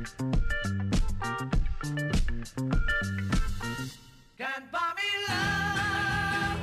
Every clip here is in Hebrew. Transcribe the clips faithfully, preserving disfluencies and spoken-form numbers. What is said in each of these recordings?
Can't buy me love,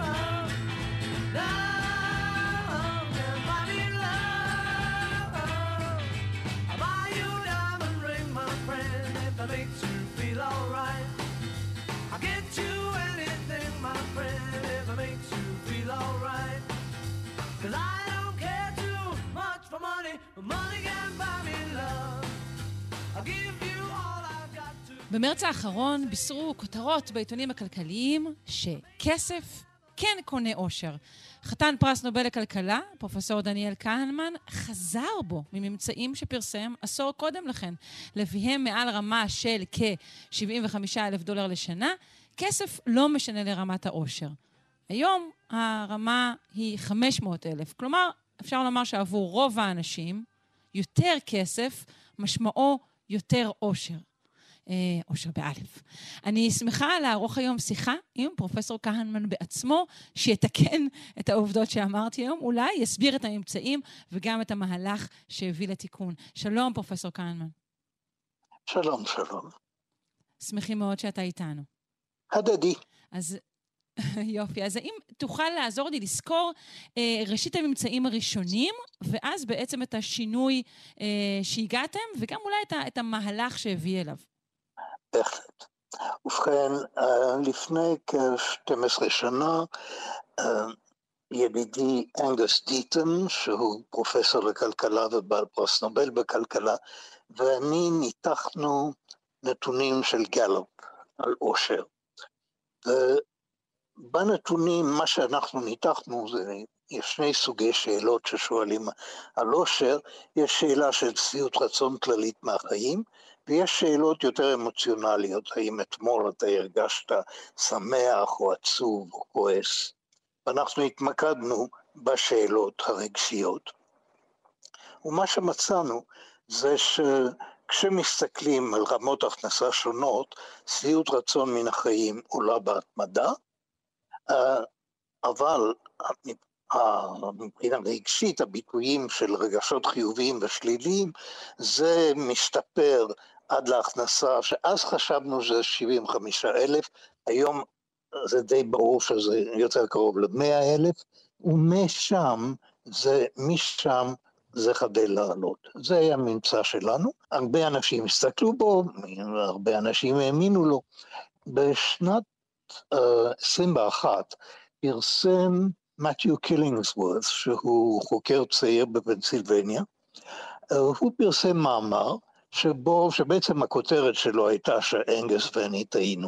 love, can't buy me love. I'll buy you a diamond ring, my friend, if that makes you feel alright. I'll get you anything, my friend, if it makes you feel alright. Cause I don't care too much for money, but money can't buy me love. I'll give you all I've got to. במרץ האחרון בישרו כותרות בעיתונים הכלכליים שכסף כן קונה אושר. חתן פרס נובל לכלכלה, פרופסור דניאל כהנמן, חזר בו מממצאים שפרסם עשור קודם לכן. לפיהם מעל רמה של כ-שבעים וחמישה אלף דולר לשנה, כסף לא משנה לרמת האושר. היום הרמה היא חמש מאות אלף. כלומר, אפשר לומר שעבור רוב האנשים, יותר כסף משמעו יותר אושר. אושר באלף. אני שמחה לערוך היום שיחה עם פרופסור כהנמן בעצמו, שיתקן את העובדות שאמרתי היום, אולי יסביר את הממצאים וגם את המהלך שהביא לתיקון. שלום פרופסור כהנמן. שלום, שלום. שמחים מאוד שאתה איתנו. הדדי. אז יופי, אז האם תוכל לעזור לי לזכור אה, ראשית הממצאים הראשונים, ואז בעצם את השינוי אה, שהגעתם, וגם אולי את, ה, את המהלך שהביא אליו? בהחלט. ובכן, לפני כ-שתים עשרה שנה, ידידי אנגוס דיטון, שהוא פרופסור לכלכלה ובעל פרס נובל בכלכלה, ואני ניתחנו נתונים של גלופ על אושר. ובנתונים, מה שאנחנו ניתחנו, זה, יש שני סוגי שאלות ששואלים על אושר, יש שאלה של שביעות רצון כללית מהחיים, ויש שאלות יותר אמוציונליות, האם אתמול אתה הרגשת שמח או עצוב או כועס, ואנחנו התמקדנו בשאלות הרגשיות. ומה שמצאנו זה שכשמסתכלים על רמות הכנסה שונות, שביעות רצון מן החיים עולה בהתמדה, אבל מבחינה רגשית, הביטויים של רגשות חיוביים ושליליים, זה משתפר עד להכנסה, שאז חשבנו שזה שבעים וחמישה אלף, היום זה די ברור שזה יותר קרוב ל-מאה אלף, ומשם, זה, משם זה חדל לעלות. זה היה הממצא שלנו, הרבה אנשים הסתכלו בו, הרבה אנשים האמינו לו. בשנת uh, עשרים ואחת פרסם מתיו קילינגסוורת', שהוא חוקר צעיר בפנסילבניה, הוא פרסם מאמר שבו, שבעצם הכותרת שלו הייתה שאנגס ואני טעינו,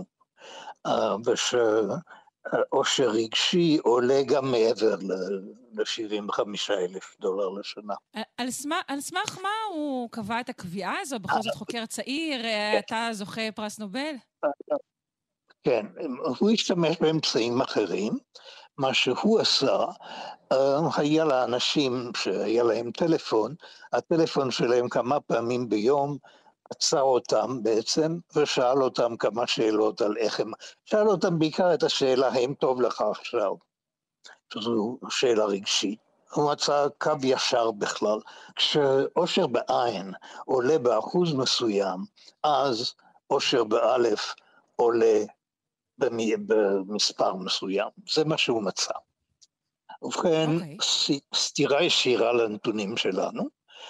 ושאושר רגשי עולה גם מעבר ל-שבעים וחמישה אלף דולר לשנה. על סמך, על סמך מה הוא קבע את הקביעה הזו? בכל זאת חוקר צעיר, אתה זוכה פרס נובל? כן, הוא השתמש באמצעים אחרים, מה שהוא עשה, היה לאנשים שהיה להם טלפון, הטלפון שלהם כמה פעמים ביום, עצר אותם בעצם, ושאל אותם כמה שאלות על איך הם, שאל אותם בעיקר את השאלה, האם טוב לך עכשיו? זו שאלה רגשית. הוא מצא קו ישר בכלל. כשאושר בעין עולה באחוז מסוים, אז אושר באלף עולה במספר מסוים. זה מה שהוא מצא. ובכן, okay. סתירה ישירה לנתונים שלנו,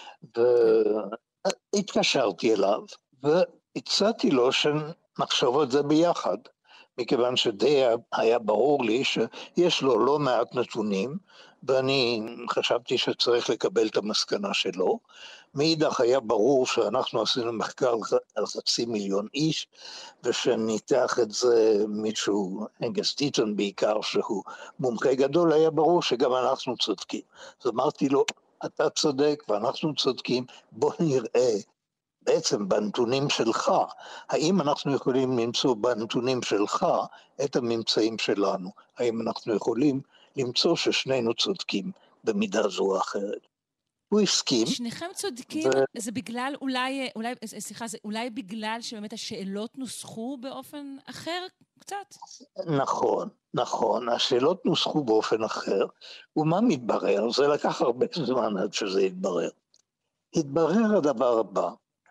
והתקשרתי אליו, והצעתי לו שנחשוב על זה ביחד, מכיוון שדי היה ברור לי שיש לו לא מעט נתונים, ואני חשבתי שצריך לקבל את המסקנה שלו. מאידך היה ברור שאנחנו עשינו מחקר על חצי מיליון איש, ושניתח את זה מישהו, אנגס דיטון בעיקר, שהוא מומחה גדול, היה ברור שגם אנחנו צודקים. אז אמרתי לו, אתה צודק ואנחנו צודקים, בוא נראה בעצם בנתונים שלך, האם אנחנו יכולים למצוא בנתונים שלך את הממצאים שלנו, האם אנחנו יכולים למצוא ששנינו צודקים במידה זו או אחרת. הוא הסכים. שניכם צודקים, ו... זה בגלל, אולי, אולי, סליחה, זה אולי בגלל שבאמת השאלות נוסחו באופן אחר קצת? נכון, נכון, השאלות נוסחו באופן אחר, ומה מתברר? זה לקח הרבה זמן עד שזה התברר. התברר הדבר הבא,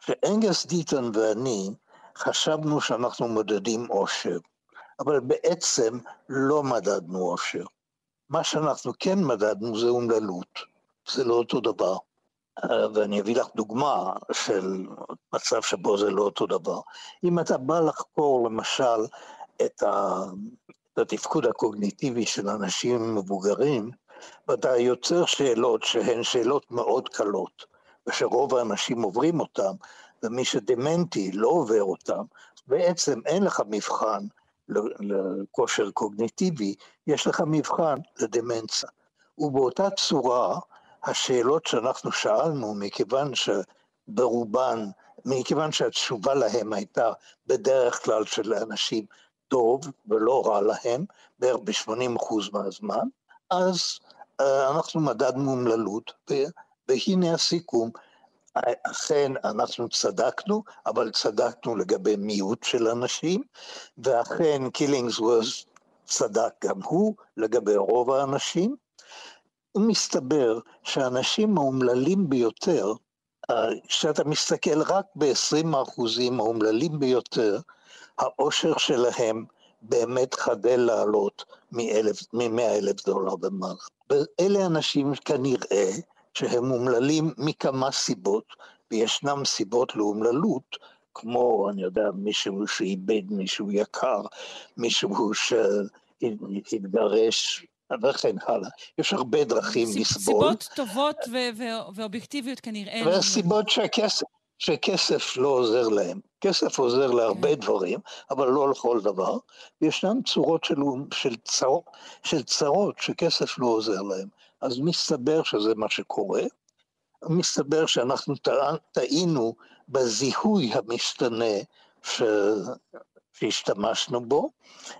שאנגס דיטון ואני חשבנו שאנחנו מודדים עושר, אבל בעצם לא מדדנו עושר. מה שאנחנו כן מדדנו זה אומללות, זה לא אותו דבר. ואני אביא לך דוגמה של מצב שבו זה לא אותו דבר. אם אתה בא לחקור למשל את התפקוד הקוגניטיבי של אנשים מבוגרים, ואתה יוצר שאלות שהן שאלות מאוד קלות, ושרוב האנשים עוברים אותם, ומי שדמנטי לא עובר אותם, בעצם אין לך מבחן לכושר קוגניטיבי, יש לך מבחן לדמנציה. ובאותה צורה, השאלות שאנחנו שאלנו, מכיוון שברובן, מכיוון שהתשובה להם הייתה בדרך כלל של אנשים טוב ולא רע להם, בערך ב-שמונים אחוז מהזמן, אז אנחנו מדדנו אומללות, והנה הסיכום, אכן אנחנו צדקנו, אבל צדקנו לגבי מיעוט של אנשים, ואכן קילינגסוורת' צדק גם הוא לגבי רוב האנשים, ומסתבר שהאנשים האומללים ביותר, כשאתה מסתכל רק ב-עשרים אחוזים האומללים ביותר, העושר שלהם באמת חדל לעלות מ-מאה אלף דולר ומעלה. ואלה אנשים כנראה שהם אומללים מכמה סיבות, וישנם סיבות לאומללות, כמו, אני יודע, מישהו שאיבד מישהו יקר, מישהו שהתגרש, וכן הלאה. יש הרבה דרכים לסבול. סיבות טובות ואובייקטיביות כנראה. והסיבות שהכסף, שכסף לא עוזר להם. כסף עוזר להרבה דברים, אבל לא לכל דבר. וישנן צורות של, של, צר, של צרות שכסף לא עוזר להם. אז מסתבר שזה מה שקורה. מסתבר שאנחנו טעינו בזיהוי המשתנה ש... שהשתמשנו בו.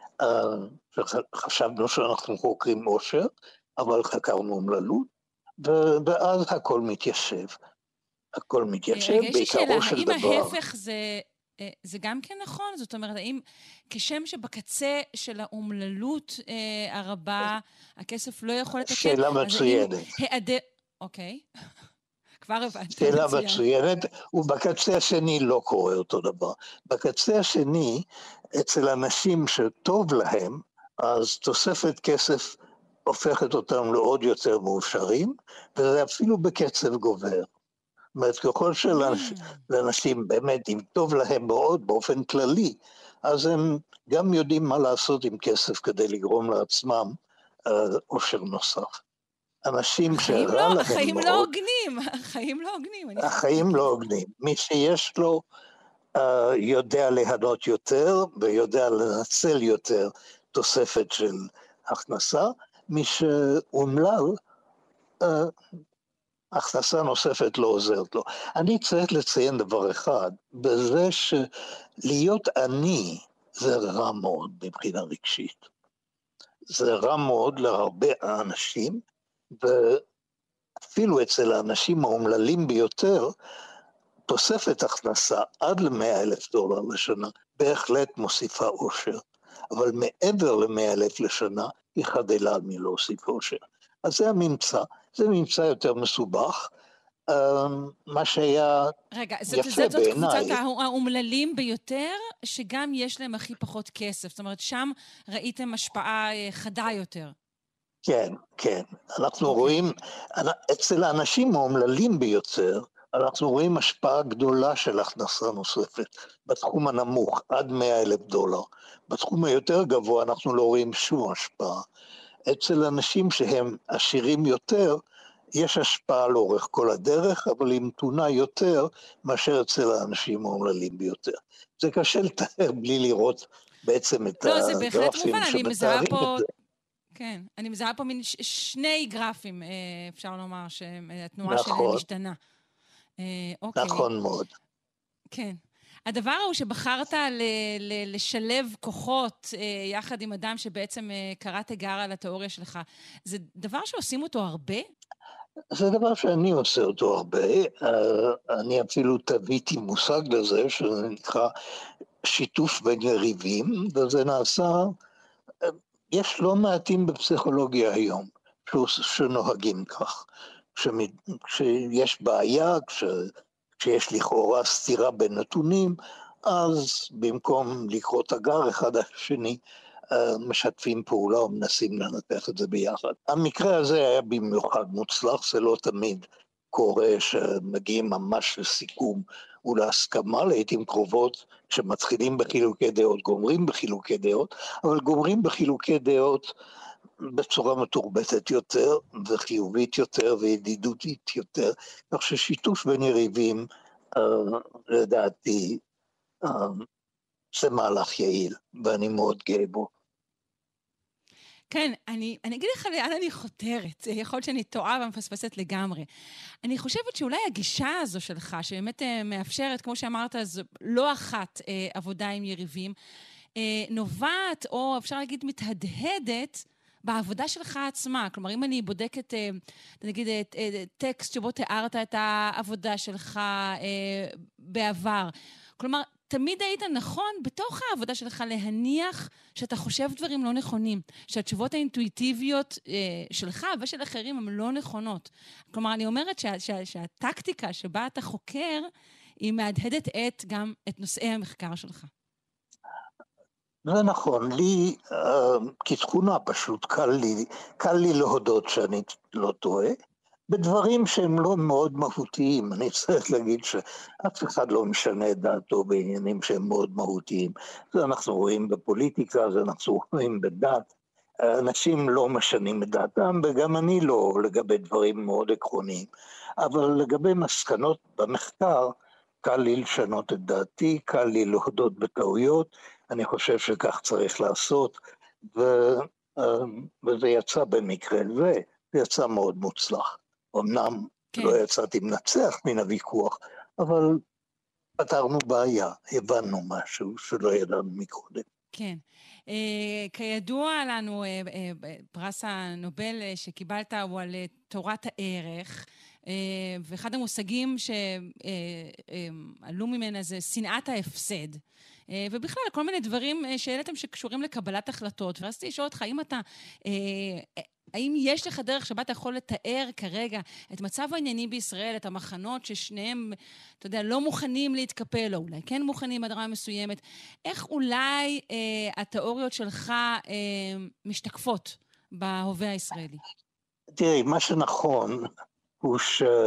חשבנו שאנחנו חוקרים עושר, אבל חקרנו אומללות, ואז הכל מתיישב. הכל מתיישב בעיקרו של דבר. האם ההפך זה, זה גם כן נכון? זאת אומרת, האם כשם שבקצה של האומללות אה, הרבה, הכסף לא יכול לתקן? שאלה מצוינת. העדר... אוקיי, כבר הבנתי. שאלה מצוינת, ובקצה השני לא קורה אותו דבר. בקצה השני, אצל אנשים שטוב להם, אז תוספת כסף הופכת אותם לעוד יותר מאושרים, וזה אפילו בקצב גובר. זאת אומרת, ככל שלאנשים באמת, אם טוב להם מאוד באופן כללי, אז הם גם יודעים מה לעשות עם כסף כדי לגרום לעצמם עושר נוסף. אנשים שרע להם מאוד... החיים לא הוגנים, החיים לא הוגנים. החיים לא הוגנים. מי שיש לו יודע להנות יותר, ויודע לנצל יותר תוספת של הכנסה, מי שאומלל, הכנסה נוספת לא עוזרת לו. אני צריך לציין דבר אחד, בזה שלהיות עני זה רע מאוד מבחינה רגשית. זה רע מאוד להרבה אנשים, ואפילו אצל האנשים האומללים ביותר, תוספת הכנסה עד ל-מאה אלף דולר לשנה, בהחלט מוסיפה עושר. אבל מעבר ל-מאה אלף לשנה, היא חדלה מלהוסיף עושר. אז זה הממצא. זה ממצא יותר מסובך, מה שהיה רגע, יפה זאת, זאת בעיניי. קבוצת האומללים ביותר, שגם יש להם הכי פחות כסף. זאת אומרת, שם ראיתם השפעה חדה יותר. כן, כן. אנחנו רואים, אצל האנשים האומללים ביותר, אנחנו רואים השפעה גדולה של הכנסה נוספת, בתחום הנמוך, עד מאה אלף דולר. בתחום היותר גבוה אנחנו לא רואים שום השפעה. אצל אנשים שהם עשירים יותר, יש השפעה לאורך כל הדרך, אבל היא מתונה יותר מאשר אצל האנשים האומללים ביותר. זה קשה לתאר בלי לראות בעצם את לא, זה בהחלט הגרפים מובן, אני מזהה שמתארים פה, את זה. כן, אני מזהה פה מין ש- שני גרפים, אה, אפשר לומר, שהתנועה נכון. שלהם משתנה. אה, אוקיי. נכון מאוד. כן. הדבר הוא שבחרת ל- ל- לשלב כוחות אה, יחד עם אדם שבעצם אה, קרא תיגר על התיאוריה שלך, זה דבר שעושים אותו הרבה? זה דבר שאני עושה אותו הרבה, אני אפילו טביתי מושג לזה, שזה נקרא שיתוף בין יריבים, וזה נעשה, יש לא מעטים בפסיכולוגיה היום, שנוהגים כך. כשיש בעיה, כש, שיש לכאורה סתירה בין נתונים, אז במקום לקרוא תגר אחד השני, משתפים פעולה ומנסים לנתח את זה ביחד. המקרה הזה היה במיוחד מוצלח, זה לא תמיד קורה שמגיעים ממש לסיכום ולהסכמה, לעתים קרובות שמתחילים בחילוקי דעות, גומרים בחילוקי דעות, אבל גומרים בחילוקי דעות בצורה מתורבתת יותר וחיובית יותר וידידותית יותר, כך ששיתוף בין יריבים, לדעתי, זה מהלך יעיל, ואני מאוד גאה בו. כן, אני, אני אגיד לך לאן אני חותרת, יכול להיות שאני טועה ומפספסת לגמרי. אני חושבת שאולי הגישה הזו שלך, שבאמת מאפשרת, כמו שאמרת, אז לא אחת אה, עבודה עם יריבים, אה, נובעת, או אפשר להגיד מתהדהדת, בעבודה שלך עצמה. כלומר, אם אני בודקת, אה, נגיד, אה, אה, טקסט שבו תיארת את העבודה שלך אה, בעבר, כלומר, תמיד היית נכון בתוך העבודה שלך להניח שאתה חושב דברים לא נכונים, שהתשובות האינטואיטיביות אה, שלך ושל אחרים הן לא נכונות. כלומר, אני אומרת שה, שה, שהטקטיקה שבה אתה חוקר, היא מהדהדת את גם את נושאי המחקר שלך. זה נכון, לי אה, כתכונה פשוט קל לי, קל לי להודות שאני לא טועה, בדברים שהם לא מאוד מהותיים. אני צריך להגיד שאף אחד לא משנה את דעתו בעניינים שהם מאוד מהותיים. זה אנחנו רואים בפוליטיקה, זה אנחנו רואים בדת. אנשים לא משנים את דעתם, וגם אני לא, לגבי דברים מאוד עקרוניים. אבל לגבי מסקנות במחקר, קל לי לשנות את דעתי, קל לי להודות בטעויות, אני חושב שכך צריך לעשות, ו, וזה יצא במקרה זה, זה יצא מאוד מוצלח. אמנם כן. לא יצאתי מנצח מן הוויכוח, אבל פתרנו בעיה, הבנו משהו שלא ידענו מקודם. כן. Uh, כידוע לנו, uh, uh, פרס הנובל uh, שקיבלת הוא על uh, תורת הערך, uh, ואחד המושגים שעלו uh, uh, ממנה זה שנאת ההפסד. Uh, ובכלל, כל מיני דברים uh, שאלתם שקשורים לקבלת החלטות. ורציתי לשאול אותך, האם אתה... Uh, האם יש לך דרך שבה אתה יכול לתאר כרגע את מצב העניינים בישראל, את המחנות ששניהם, אתה יודע, לא מוכנים להתקפל, או אולי כן מוכנים בדרמה מסוימת, איך אולי אה, התיאוריות שלך אה, משתקפות בהווה הישראלי? תראי, מה שנכון הוא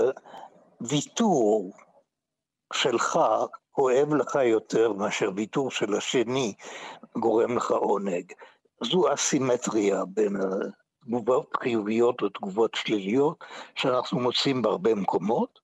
שוויתור שלך כואב לך יותר מאשר ויתור של השני גורם לך עונג. זו אסימטריה בין תגובות חיוביות ותגובות שליליות שאנחנו מוצאים בהרבה מקומות,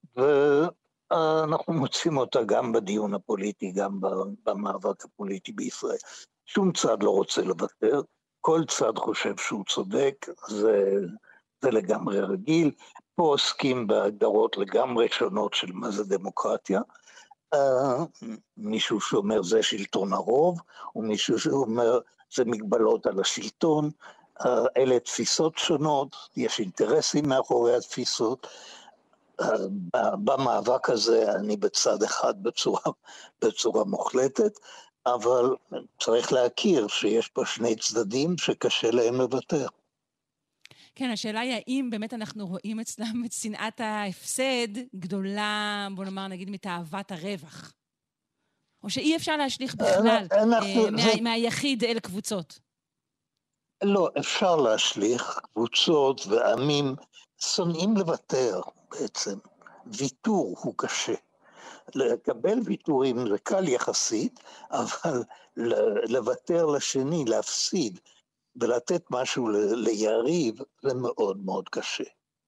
ואנחנו מוצאים אותה גם בדיון הפוליטי, גם במאבק הפוליטי בישראל. שום צד לא רוצה לוותר, כל צד חושב שהוא צודק, זה, זה לגמרי רגיל. פה עוסקים בהגדרות לגמרי שונות של מה זה דמוקרטיה, Uh, מישהו שאומר זה שלטון הרוב, ומישהו שאומר זה מגבלות על השלטון, uh, אלה תפיסות שונות, יש אינטרסים מאחורי התפיסות. uh, במאבק הזה אני בצד אחד בצורה, בצורה מוחלטת, אבל צריך להכיר שיש פה שני צדדים שקשה להם לוותר. כן, השאלה היא האם באמת אנחנו רואים אצלם את שנאת ההפסד גדולה, בוא נאמר, נגיד, מתאוות הרווח. או שאי אפשר להשליך בכלל אנחנו, מה, זה... מהיחיד אל קבוצות. לא, אפשר להשליך קבוצות ועמים, שונאים לוותר בעצם. ויתור הוא קשה. לקבל ויתורים זה קל יחסית, אבל לוותר לשני, להפסיד, ולתת משהו ליריב, זה מאוד מאוד קשה.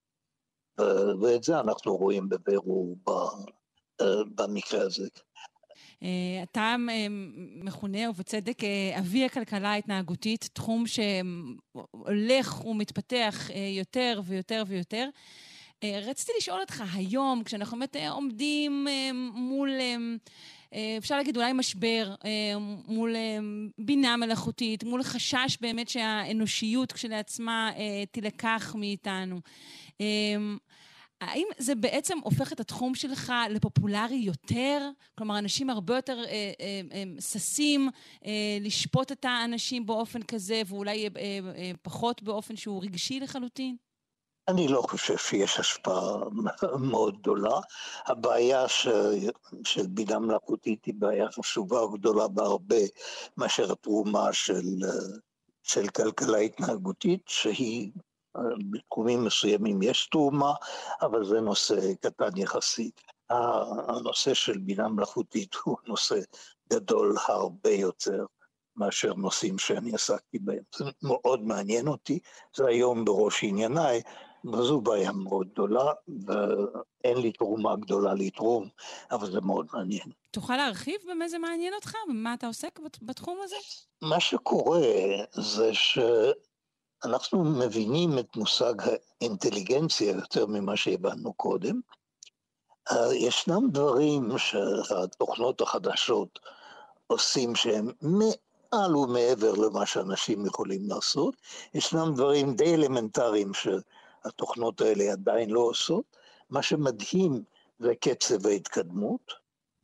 ואת זה אנחנו רואים בבירור במקרה הזה. אתה מכונה ובצדק אבי הכלכלה ההתנהגותית, תחום שהולך ומתפתח יותר ויותר ויותר. רציתי לשאול אותך היום, כשאנחנו באמת עומדים מול... אפשר להגיד אולי משבר, מול בינה מלאכותית, מול חשש באמת שהאנושיות כשלעצמה תילקח מאיתנו. האם זה בעצם הופך את התחום שלך לפופולרי יותר? כלומר, אנשים הרבה יותר ססים לשפוט את האנשים באופן כזה, ואולי פחות באופן שהוא רגשי לחלוטין? אני לא חושב שיש השפעה מאוד גדולה. הבעיה ש... של בינה מלאכותית היא בעיה חשובה וגדולה בהרבה מאשר התרומה של, של כלכלה התנהגותית, שהיא בתחומים מסוימים יש תרומה, אבל זה נושא קטן יחסית. הנושא של בינה מלאכותית הוא נושא גדול הרבה יותר מאשר נושאים שאני עסקתי בהם. זה מאוד מעניין אותי, זה היום בראש ענייניי, וזו בעיה מאוד גדולה, ואין לי תרומה גדולה לתרום, אבל זה מאוד מעניין. תוכל להרחיב במה זה מעניין אותך? במה אתה עוסק בתחום הזה? מה שקורה זה שאנחנו מבינים את מושג האינטליגנציה יותר ממה שהבנו קודם. ישנם דברים שהתוכנות החדשות עושים שהם מעל ומעבר למה שאנשים יכולים לעשות. ישנם דברים די אלמנטריים שהתוכנות האלה עדיין לא עושות. מה שמדהים זה קצב ההתקדמות,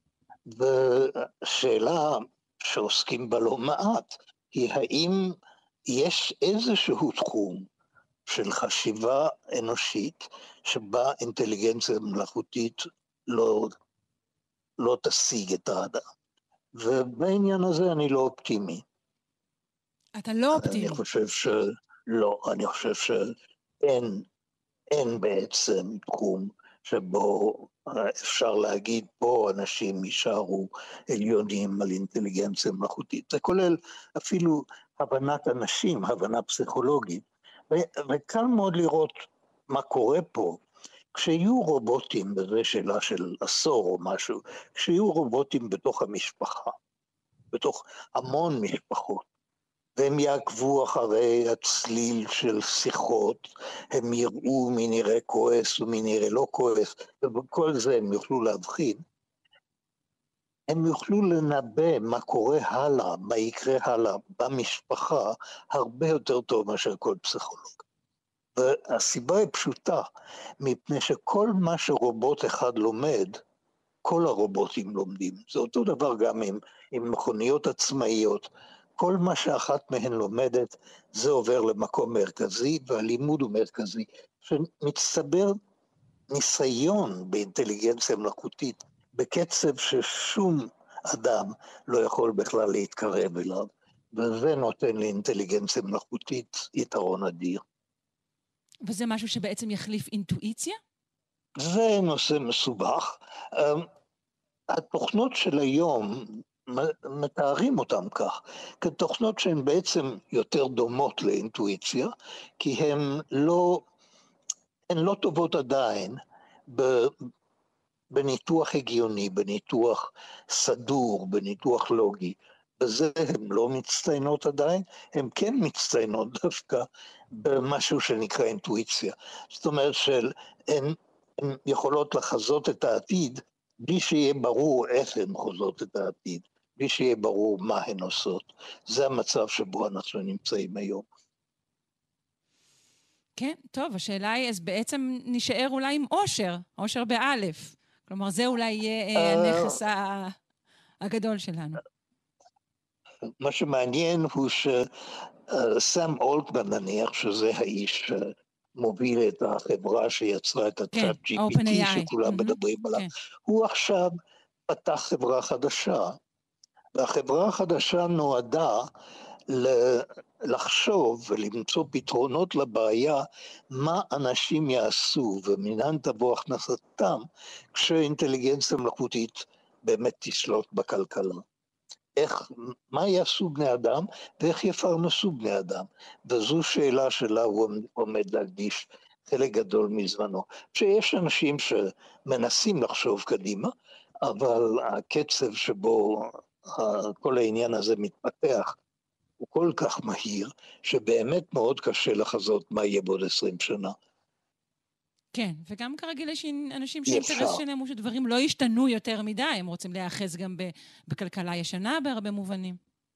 ושאלה שעוסקים בה לא מעט היא האם יש איזשהו תחום של חשיבה אנושית שבה אינטליגנציה מלאכותית לא, לא תשיג את האדם. ובעניין הזה אני לא אופטימי. אתה לא אופטימי. אני חושב שלא, אני חושב שאין אין בעצם תחום שבו אפשר להגיד פה אנשים יישארו עליונים על אינטליגנציה מלאכותית. זה כולל אפילו הבנת אנשים, הבנה פסיכולוגית. ו- וקל מאוד לראות מה קורה פה. כשיהיו רובוטים, בזה שאלה של עשור או משהו, כשיהיו רובוטים בתוך המשפחה, בתוך המון משפחות, והם יעקבו אחרי הצליל של שיחות, הם יראו מי נראה כועס ומי נראה לא כועס, ובכל זה הם יוכלו להבחין, הם יוכלו לנבא מה קורה הלאה, מה יקרה הלאה במשפחה, הרבה יותר טוב מאשר כל פסיכולוג. והסיבה היא פשוטה, מפני שכל מה שרובוט אחד לומד, כל הרובוטים לומדים. זה אותו דבר גם עם, עם מכוניות עצמאיות. כל מה שאחת מהן לומדת, זה עובר למקום מרכזי, והלימוד הוא מרכזי. שמצטבר ניסיון באינטליגנציה מלאכותית, בקצב ששום אדם לא יכול בכלל להתקרב אליו, וזה נותן לאינטליגנציה מלאכותית יתרון אדיר. וזה משהו שבעצם יחליף אינטואיציה? זה נושא מסובך. התוכנות של היום, מתארים אותם כך, כתוכנות שהן בעצם יותר דומות לאינטואיציה, כי הן לא, הן לא טובות עדיין בניתוח הגיוני, בניתוח סדור, בניתוח לוגי. בזה הן לא מצטיינות עדיין, הן כן מצטיינות דווקא במשהו שנקרא אינטואיציה. זאת אומרת שהן יכולות לחזות את העתיד, בלי שיהיה ברור איך הן חוזות את העתיד, בלי שיהיה ברור מה הן עושות. זה המצב שבו אנחנו נמצאים היום. כן, טוב, השאלה היא, אז בעצם נשאר אולי עם אושר, אושר באלף. כלומר, זה אולי יהיה הנכס הגדול שלנו. מה שמעניין הוא שסם אולטמן נניח, שזה האיש מוביל את החברה שיצרה את הצ'אט ג'י פי טי שכולם מדברים עליו, הוא עכשיו פתח חברה חדשה, והחברה החדשה נועדה לחשוב ולמצוא פתרונות לבעיה מה אנשים יעשו ומנין תבוא הכנסתם כשאינטליגנציה מלאכותית באמת תשלוט בכלכלה. איך, מה יעשו בני אדם ואיך יפרנסו בני אדם, וזו שאלה שלה הוא עומד להקדיש חלק גדול מזמנו. שיש אנשים שמנסים לחשוב קדימה, אבל הקצב שבו כל העניין הזה מתפתח הוא כל כך מהיר, שבאמת מאוד קשה לחזות מה יהיה בעוד עשרים שנה. כן, וגם כרגיל יש אנשים שהאינטרס שלהם הוא שדברים לא ישתנו יותר מדי, הם רוצים להיאחז גם בכלכלה ישנה בהרבה מובנים.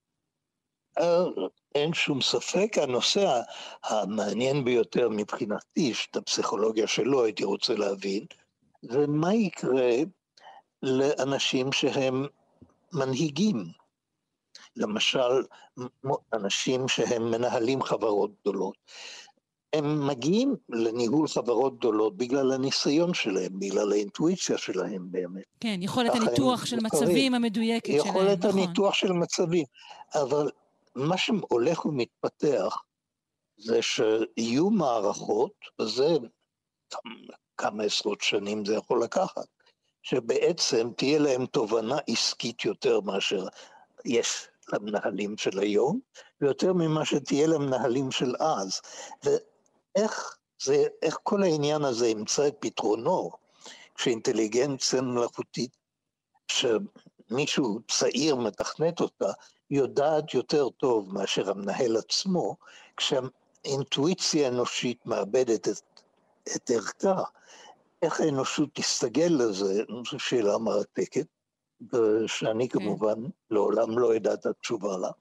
אין שום ספק, הנושא המעניין ביותר מבחינתי, שאת הפסיכולוגיה שלו הייתי רוצה להבין, זה מה יקרה לאנשים שהם מנהיגים. למשל, אנשים שהם מנהלים חברות גדולות. הם מגיעים לניהול חברות גדולות בגלל הניסיון שלהם, בגלל האינטואיציה שלהם באמת. כן, יכולת הניתוח של מצבים המדויקת שלהם, נכון. יכולת הניתוח של מצבים, אבל מה שהולך ומתפתח זה שיהיו מערכות, וזה כמה עשרות שנים זה יכול לקחת, שבעצם תהיה להם תובנה עסקית יותר מאשר יש למנהלים של היום, ויותר ממה שתהיה למנהלים של אז. ואיך זה, איך כל העניין הזה ימצא את פתרונו, כשאינטליגנציה מלאכותית, שמישהו צעיר מתכנת אותה, יודעת יותר טוב מאשר המנהל עצמו, כשהאינטואיציה האנושית מאבדת את, את ערכה, איך האנושות תסתגל לזה, זו שאלה מרתקת, ושאני כמובן לעולם לא ידע את התשובה לה.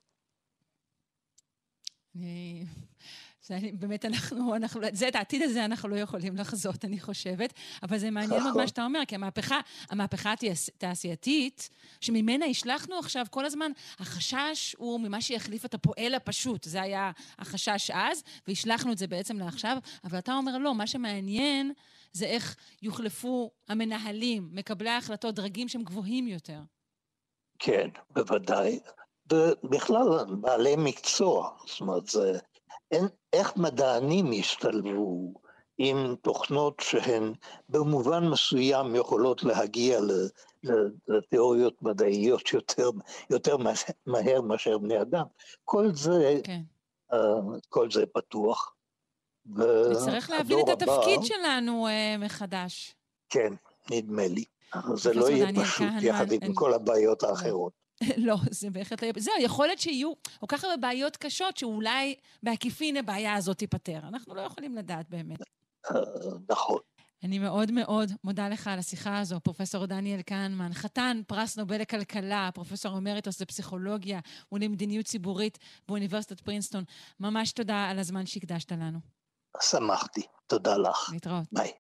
אני... באמת אנחנו, אנחנו, זה, את העתיד הזה אנחנו לא יכולים לחזות, אני חושבת, אבל זה מעניין מאוד מה שאתה אומר, כי המהפכה, המהפכה התעשייתית, שממנה השלחנו עכשיו כל הזמן, החשש הוא ממה שיחליף את הפועל הפשוט, זה היה החשש אז, והשלחנו את זה בעצם לעכשיו, אבל אתה אומר לא, מה שמעניין זה איך יוחלפו המנהלים, מקבלי ההחלטות, דרגים שהם גבוהים יותר. כן, בוודאי, ובכלל בעלי מקצוע, זאת אומרת, זה... אין, איך מדענים ישתלבו עם תוכנות שהן במובן מסוים יכולות להגיע לתיאוריות מדעיות יותר, יותר מהר מאשר בני אדם. כל זה, כן. uh, כל זה פתוח. נצטרך להבין את התפקיד הבא, שלנו uh, מחדש. כן, נדמה לי. זה לא יהיה פשוט יחד עם אני... כל הבעיות האחרות. לא, זה בהחלט לא יהיה. זהו, יכול להיות שיהיו כל כך הרבה בעיות קשות, שאולי בעקיפין הבעיה הזאת תיפטר. אנחנו לא יכולים לדעת באמת. נכון. אני מאוד מאוד מודה לך על השיחה הזו, פרופסור דניאל כהנמן, חתן פרס נובל לכלכלה, פרופסור אמריטוס לפסיכולוגיה ולמדיניות ציבורית באוניברסיטת פרינסטון. ממש תודה על הזמן שהקדשת לנו. שמחתי. תודה לך. להתראות. ביי.